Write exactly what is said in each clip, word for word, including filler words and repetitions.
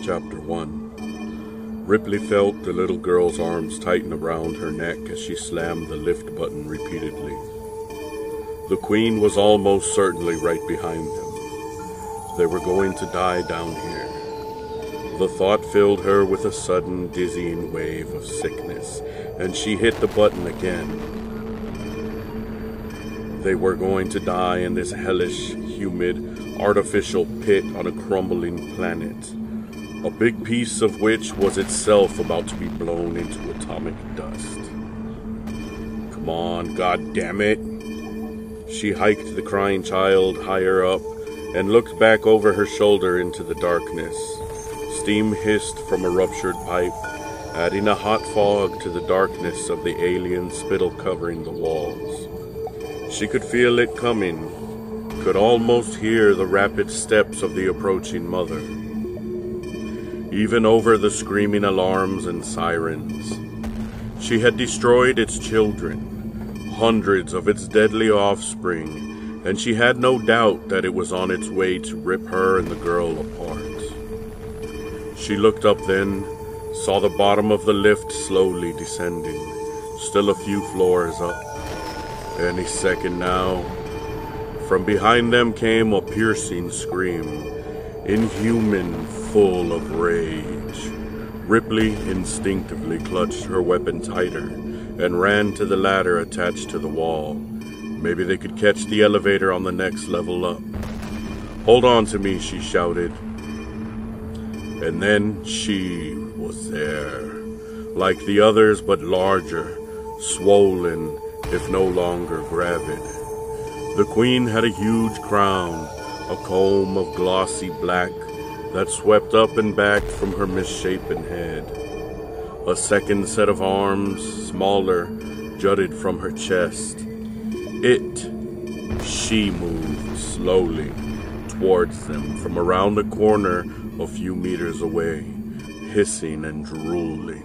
Chapter one. Ripley felt the little girl's arms tighten around her neck as she slammed the lift button repeatedly. The Queen was almost certainly right behind them. They were going to die down here. The thought filled her with a sudden, dizzying wave of sickness, and she hit the button again. They were going to die in this hellish, humid, artificial pit on a crumbling planet, a big piece of which was itself about to be blown into atomic dust. Come on, goddammit! She hiked the crying child higher up and looked back over her shoulder into the darkness. Steam hissed from a ruptured pipe, adding a hot fog to the darkness of the alien spittle covering the walls. She could feel it coming, could almost hear the rapid steps of the approaching mother. Even over the screaming alarms and sirens, she had destroyed its children, hundreds of its deadly offspring, and she had no doubt that it was on its way to rip her and the girl apart. She looked up then, saw the bottom of the lift slowly descending, still a few floors up. Any second now. From behind them came a piercing scream, inhuman, full of rage. Ripley instinctively clutched her weapon tighter and ran to the ladder attached to the wall. Maybe they could catch the elevator on the next level up. "Hold on to me," she shouted. And then she was there, like the others but larger, swollen, if no longer gravid. The Queen had a huge crown, a comb of glossy black that swept up and back from her misshapen head. A second set of arms, smaller, jutted from her chest. It, she moved slowly towards them from around the corner a few meters away, hissing and drooling.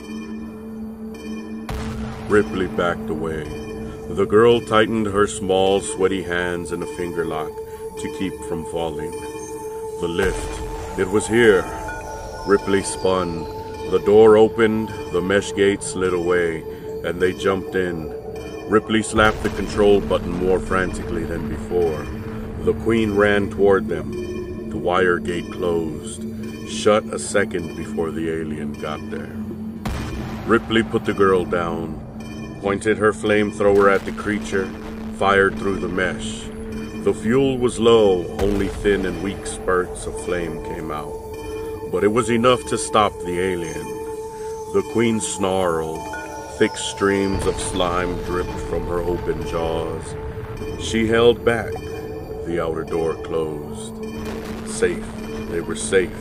Ripley backed away. The girl tightened her small, sweaty hands in a finger lock to keep from falling. The lift. It was here. Ripley spun. The door opened, the mesh gate slid away, and they jumped in. Ripley slapped the control button more frantically than before. The Queen ran toward them. The wire gate closed, shut a second before the alien got there. Ripley put the girl down, pointed her flamethrower at the creature, fired through the mesh. The fuel was low, only thin and weak spurts of flame came out. But it was enough to stop the alien. The Queen snarled. Thick streams of slime dripped from her open jaws. She held back. The outer door closed. Safe. They were safe.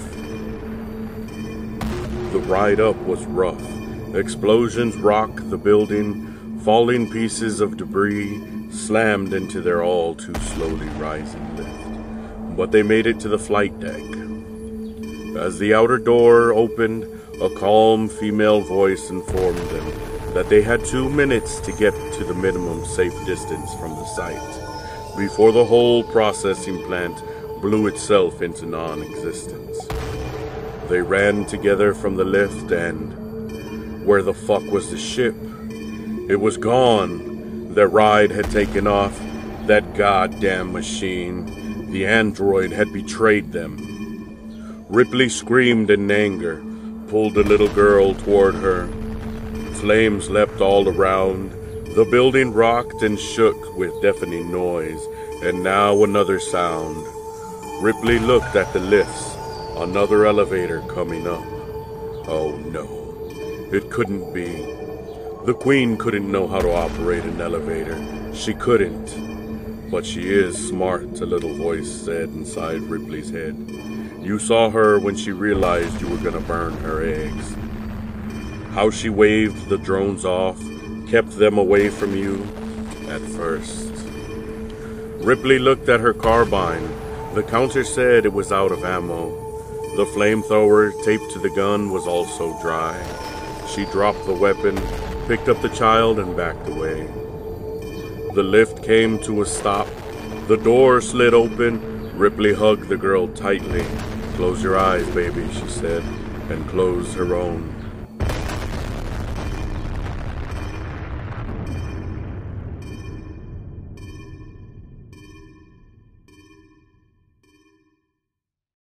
The ride up was rough. Explosions rocked the building. Falling pieces of debris slammed into their all too slowly rising lift. But they made it to the flight deck. As the outer door opened, a calm female voice informed them that they had two minutes to get to the minimum safe distance from the site, before the whole processing plant blew itself into non-existence. They ran together from the lift and... where the fuck was the ship? It was gone. Their ride had taken off. That goddamn machine, the android, had betrayed them. Ripley screamed in anger, pulled the little girl toward her. Flames leapt all around. The building rocked and shook with deafening noise, and now another sound. Ripley looked at the lifts, another elevator coming up. Oh no, it couldn't be. The Queen couldn't know how to operate an elevator. She couldn't. But she is smart, a little voice said inside Ripley's head. You saw her when she realized you were gonna burn her eggs. How she waved the drones off, kept them away from you at first. Ripley looked at her carbine. The counter said it was out of ammo. The flamethrower taped to the gun was also dry. She dropped the weapon, picked up the child, and backed away. The lift came to a stop. The door slid open. Ripley hugged the girl tightly. Close your eyes, baby, she said, and closed her own.